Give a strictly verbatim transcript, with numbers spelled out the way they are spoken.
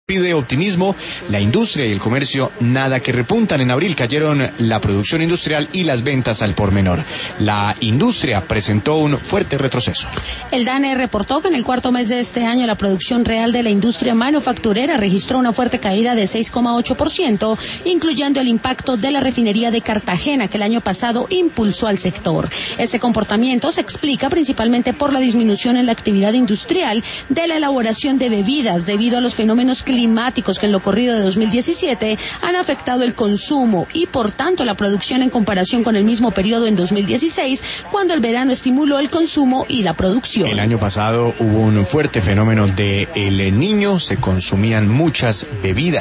Pide optimismo, la industria y el comercio nada que repuntan. En abril cayeron la producción industrial y las ventas al por menor. La industria presentó un fuerte retroceso. El DANE reportó que en el cuarto mes de este año la producción real de la industria manufacturera registró una fuerte caída de seis coma ocho por ciento, incluyendo el impacto de la refinería de Cartagena, que el año pasado impulsó al sector. Este comportamiento se explica principalmente por la disminución en la actividad industrial de la elaboración de bebidas debido a los fenómenos climáticos climáticos que en lo corrido de dos mil diecisiete han afectado el consumo y por tanto la producción en comparación con el mismo periodo en dos mil dieciséis, cuando el verano estimuló el consumo y la producción. El año pasado hubo un fuerte fenómeno de El Niño, se consumían muchas bebidas.